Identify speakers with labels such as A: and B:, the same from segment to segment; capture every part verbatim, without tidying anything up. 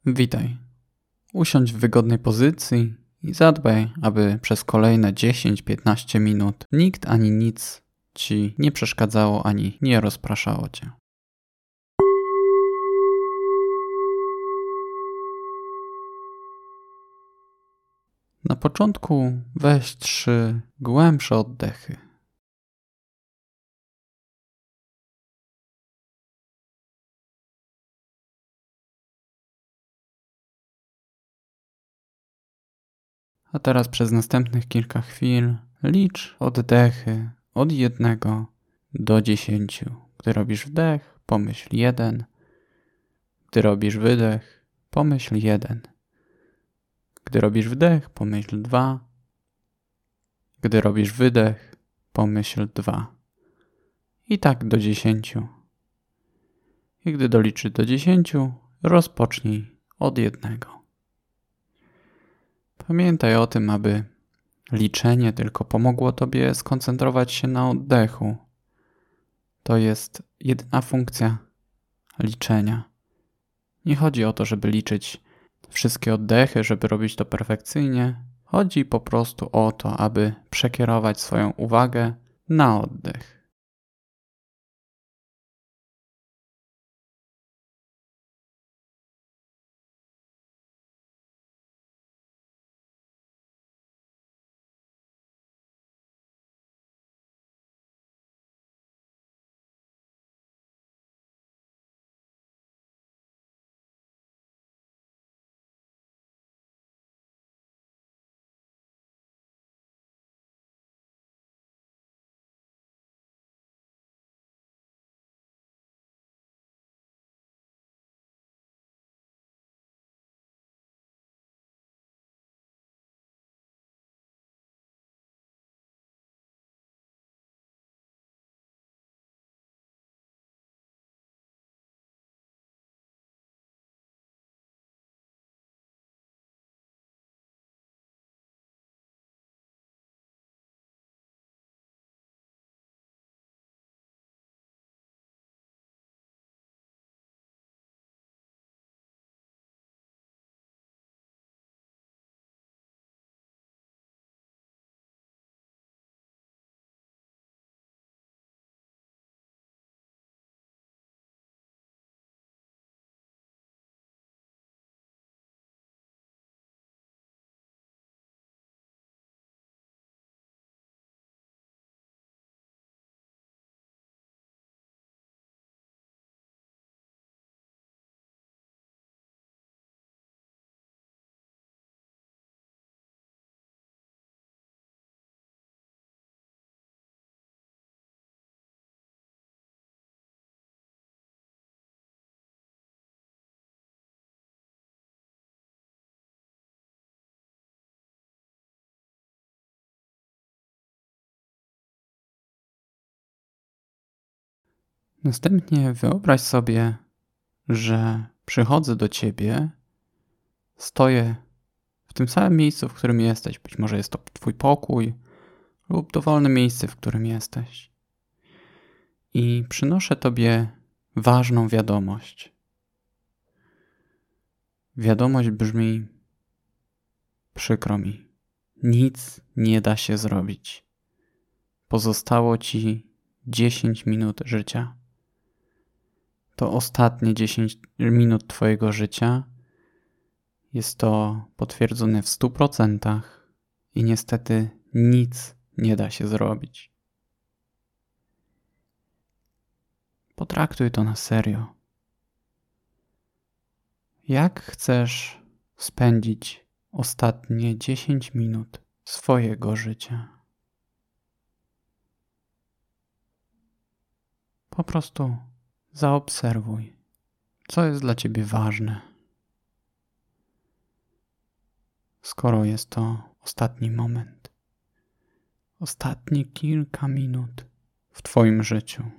A: Witaj. Usiądź w wygodnej pozycji i zadbaj, aby przez kolejne dziesięć do piętnastu minut nikt ani nic ci nie przeszkadzało ani nie rozpraszało cię. Na początku weź trzy głębsze oddechy. A teraz przez następnych kilka chwil licz oddechy od jednego do dziesięciu. Gdy robisz wdech, pomyśl jeden. Gdy robisz wydech, pomyśl jeden. Gdy robisz wdech, pomyśl dwa. Gdy robisz wydech, pomyśl dwa. I tak do dziesięciu. I gdy doliczysz do dziesięciu, rozpocznij od jednego. Pamiętaj o tym, aby liczenie tylko pomogło tobie skoncentrować się na oddechu. To jest jedyna funkcja liczenia. Nie chodzi o to, żeby liczyć wszystkie oddechy, żeby robić to perfekcyjnie. Chodzi po prostu o to, aby przekierować swoją uwagę na oddech. Następnie wyobraź sobie, że przychodzę do ciebie, stoję w tym samym miejscu, w którym jesteś. Być może jest to twój pokój lub dowolne miejsce, w którym jesteś. I przynoszę tobie ważną wiadomość. Wiadomość brzmi: przykro mi, nic nie da się zrobić. Pozostało ci dziesięć minut życia. To ostatnie dziesięć minut twojego życia. Jest to potwierdzone w stu procentach i niestety nic nie da się zrobić. Potraktuj to na serio. Jak chcesz spędzić ostatnie dziesięć minut swojego życia? Po prostu zaobserwuj, co jest dla ciebie ważne. Skoro jest to ostatni moment, ostatnie kilka minut w twoim życiu.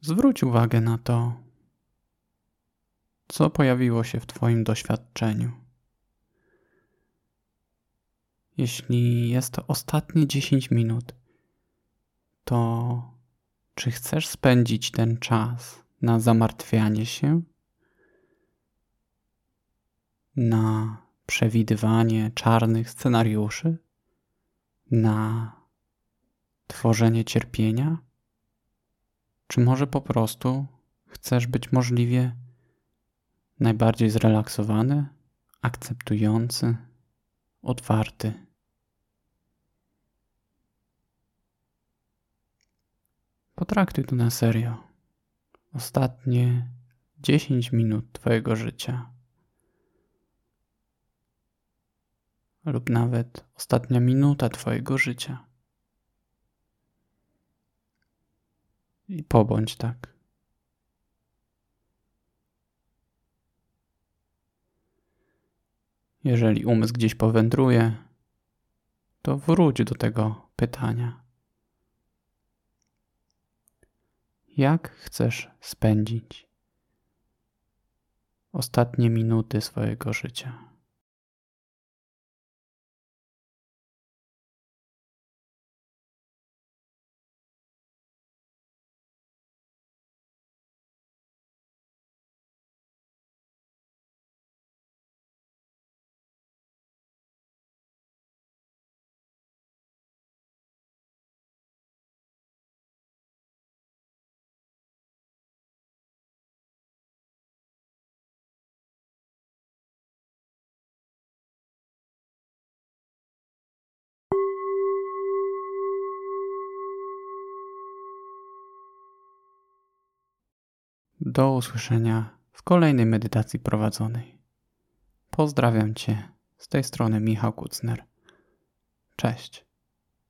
A: Zwróć uwagę na to, co pojawiło się w Twoim doświadczeniu. Jeśli jest to ostatnie dziesięć minut, to czy chcesz spędzić ten czas na zamartwianie się, na przewidywanie czarnych scenariuszy, na tworzenie cierpienia? Czy może po prostu chcesz być możliwie najbardziej zrelaksowany, akceptujący, otwarty? Potraktuj to na serio. Ostatnie dziesięć minut Twojego życia. Lub nawet ostatnia minuta Twojego życia. I pobądź tak. Jeżeli umysł gdzieś powędruje, to wróć do tego pytania. Jak chcesz spędzić ostatnie minuty swojego życia? Do usłyszenia w kolejnej medytacji prowadzonej. Pozdrawiam Cię z tej strony Michał Kucner. Cześć.